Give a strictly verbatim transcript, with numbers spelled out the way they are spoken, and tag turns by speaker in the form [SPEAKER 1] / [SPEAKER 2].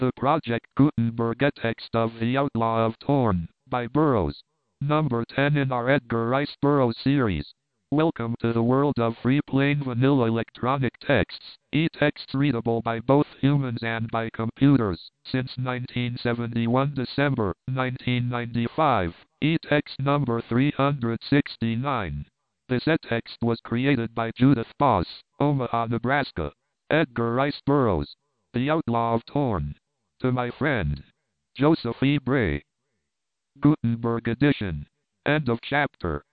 [SPEAKER 1] The Project Gutenberg text of The Outlaw of Torn, by Burroughs. Number ten in our Edgar Rice Burroughs series. Welcome to the world of free plain vanilla electronic texts, e-texts readable by both humans and by computers, since nineteen seventy-one December nineteen ninety-five, e-text number three hundred sixty-nine. This e-text was created by Judith Boss, Omaha, Nebraska. Edgar Rice Burroughs, The Outlaw of Torn. To my friend, Joseph E. Bray. Gutenberg edition. End of chapter.